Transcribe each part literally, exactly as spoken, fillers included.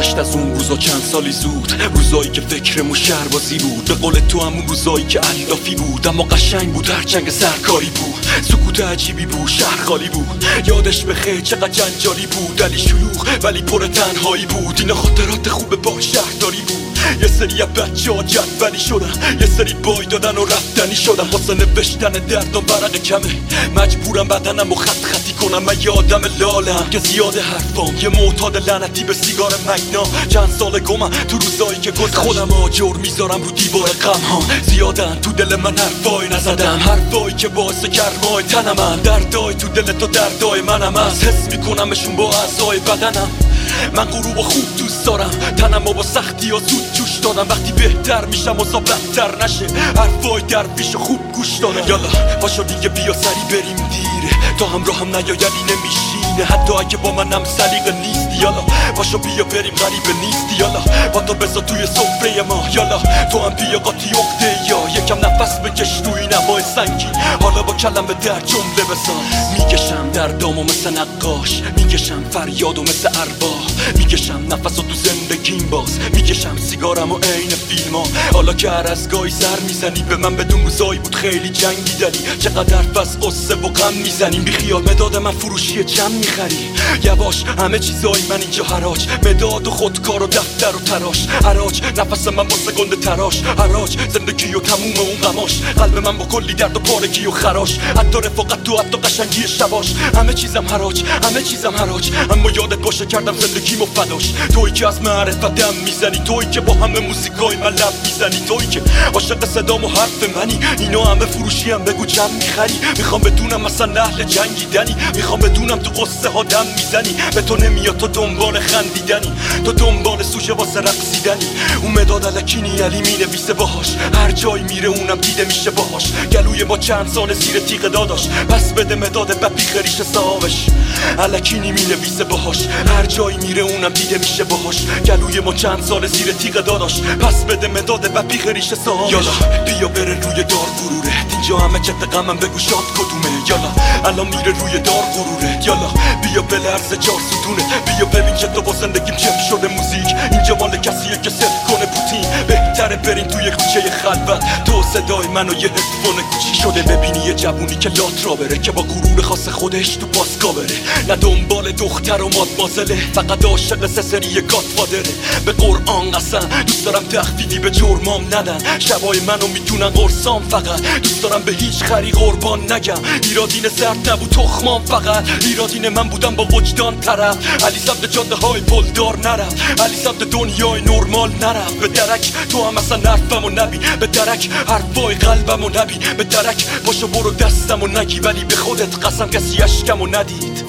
گذشت از اون روزا چند سالی زود، روزایی که فکرمو شهربازی بود. به قول تو همون روزایی که علافی بود، اما قشنگ بود، هر چنگ سرکاری بود. سکوت عجیبی بود، شهر خالی بود. یادش بخیر چقدر جنجالی بود، علی شلوغ ولی پر تنهایی بود. اینا خاطرات خوب با شهرداری بود. یه سری از بچه ها جدولی شدن، یه سری بای دادن و رفتنی شدن. واسه نوشتن دردم ورق کمه، مجبورم بدنم و خط خطی کنم. من یه آدم لالم که زیاده حرفام، یه معتاد لعنتی به سیگار مگنا. چند سال گمم تو روزایی که گذشت، خودم آجر میذارم رو دیوار غم ها. زیادن تو دل من حرفای نزدم، حرفایی که باعث گرمای تنمن. دردای تو دل تو دردای منم، از حس میکنمشون با اعضای بدنم. من غروب و خوب دوست دارم، تنم با سختی ها زود جوش دادم. وقتی بهتر میشم و بدتر نشه، حرفای درویش خوب گوش دادم. یالا پاشو دیگه بیا سری بریم دیره، تا همراه هم نیایلی نمیشینه. حتی اگه با منم سلیقه نیستی، یالا پاشو بیا بریم غریبه نیستی. یالا با تو بذار توی سفره ما، یالا تو هم بیا قاطی عقده یا یکم نفس بکش تو این هوای سنگین. حالا با کلمه در جمله بساز، میکشم دردامو مثل نقاش، میکشم فریادو مثل ارباح، میکشم نفسو تو زندگیم باز، میکشم سیگارمو عین فیلم ها. حالا که هر از گاهی سر میزنی به من، بدون روزایی بود خیلی جنگی دلی. چقدر حرف از قصه و غم میزنیم، بیخیال مداد من فروشی چم میخری. یواش همه چیزای من اینجا حراج، مداد و خودکار و دفتر و تراش. حراج نفس من واسه گنده تراش، حراج زندگی و تموم اون غماش. قلب من با کلی درد و پارگی و خراش، حتی رفاقت تو حتی قشنگی شباش. همه چیزم حراج، همه چیزم حراج. اما یادت باشه کردم زندگیمو فداش. تویی که از معرفت دم میزنی، تویی که با همه موزیکای من لب میزنی، تویی که عاشق صدام و حرف منی. اینا همه فروشی هم بگو چم میخری. میخوام بدونم مثلا اهل جنگیدنی، میخوام بدونم تو قصه ها دم میزنی. به تو نمیاد تو دنبال خندیدنی، تو دنبال سوژه واسه رقصیدنی. اون مداد الکینی علی مینویسه باهاش، هر جایی میره اونم دیده میشه باهاش. گلوی ما چند سال زیر تیغ داداش، پس بده مداد بپیخ ریشه صاحبش. الکینی مینویسه باهاش، هر جایی میره اونم دیده میشه باهاش. گلوی ما چند سال زیر تیغ داداش، پس بده مداد بپیخ ریشه صاحبش. یالا بیا بره روی دار غروره، اینجا همه چت غمم بگو شاد کدومه. یالا الان میره روی دار غروره، یالا بیا بلرزه چار ستونه. بیا ببین که تو با زندگیم چپ شده موزیک. اینجا مال کسیه که ست کنه پوتین. بهتره برین توی کوچه خلوت، تو صدای منو یه هدفون کوچیک شده. ببینی یه جوونی که لات را بره، که با غرور خاص خودش تو پاسکا بره. نه دنبال دختر و مادمازله، فقط عاشق سه سری گاتفادره. به قرآن قسم دوست دارم تخفیفی به جرمام ندن. شبای منو میدونن قرصام، فقط دوست دارم به هیچ خری قربان نگم. ایرادین زرد نبود تخمام، فقط ایرادین من بودم با وجدان طرف. علی سمت جاده های پلدار نرفت، علی سمت دنیای نرمال نرفت. به درک تو هم اصلا حرفمو نبی، به درک حرفای قلبمو نبی. به درک پاشو برو دستمو نگی، ولی به خودت قسم کسی اشکمو ندید.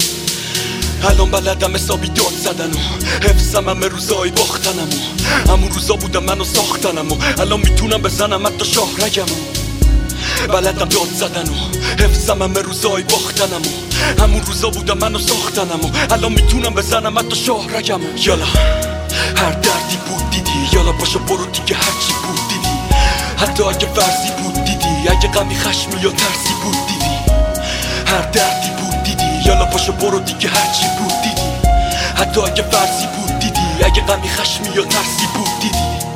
الان بلدم حسابی داد زدن و حفظم همه روزای باختنم و همون روزا بودم منو ساختنم و الان میتونم بزنم حتی شاهرگم. بلدم داد زدن و حفظم همه روزای باختنم و همون روزا بودم منو ساختنم و الان میتونم بزنم حتی شاهرگم. یالا هر دردی بود دیدی، یالا پاشو برو دیگه هرچی بود دیدی. حتی اگه فرضی بود دیدی، اگه غمی خشمی یا ترسی بود دیدی. هر دردی بود دیدی، یالا پاشو برو دیگه هرچی بود دیدی. حتی اگه فرضی بود دیدی، اگه غمی خشمی یا ترسی بود دیدی.